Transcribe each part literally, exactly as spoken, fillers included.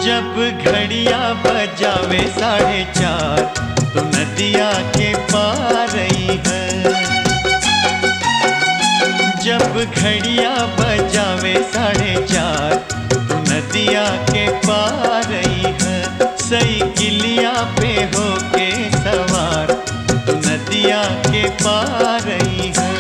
जब घड़िया बजावे साढ़े चार तो नदिया के पार रही है। जब घड़िया बजावे साढ़े चार तो नदिया के पार रही है। सही किलिया पे होके सवार तो नदिया के पार रही है।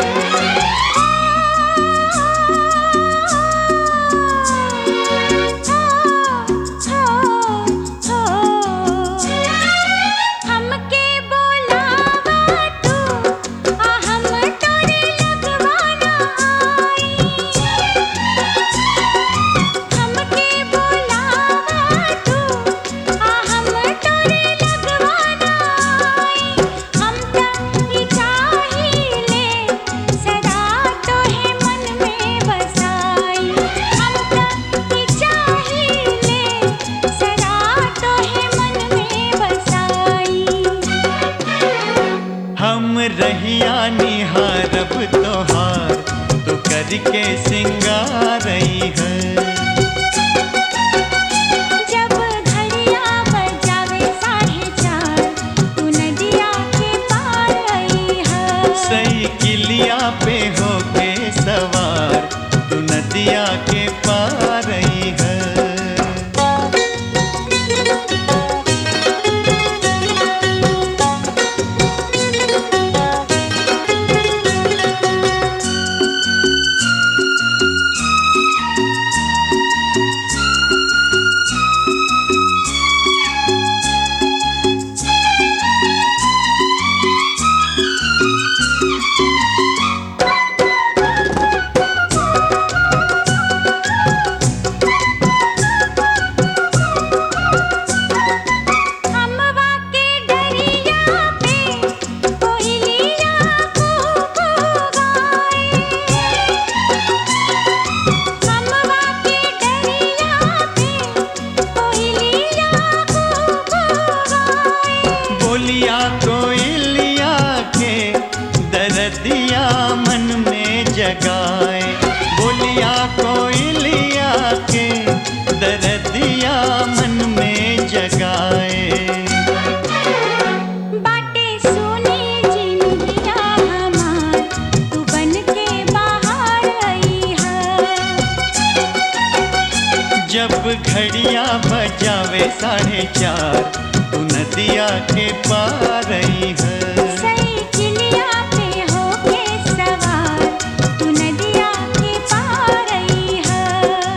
रहिया निहारब तोहार तो करके सिंगार रही है। जब घड़िया बजावे साढ़े चार तू नदिया के पार रही है। सही किलिया पे होके सवार तू नदिया के पार रही है। बोलिया कोयलिया के दर्दिया मन में जगाए। बोलिया कोयलिया के दर्दिया मन में जगाए। बाटे सोने जिंदगिया हमार तू बन के बाहर आई है। जब घड़िया बजावे साढ़े चार तू नदिया के पार रही है। सही किलिया पे होके सवार तू नदिया के पार रही है।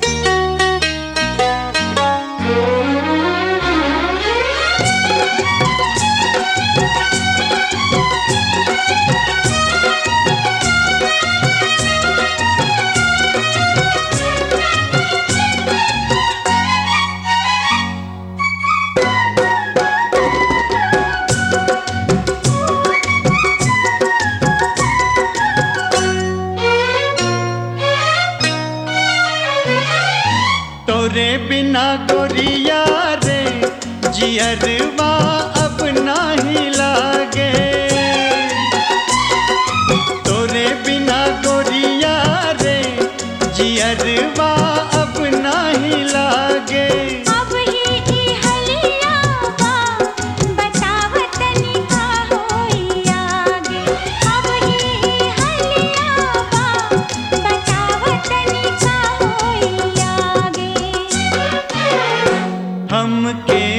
तोरे बिना गोरिया रे जियरवा अब नाही लागे। तोरे बिना गोरिया रे जियरवा अब नाही लागे। अब ही ई हलिया बा बतावतनी का होई आगे। अब ही ई हलिया बा बतावतनी का होई आगे। हमके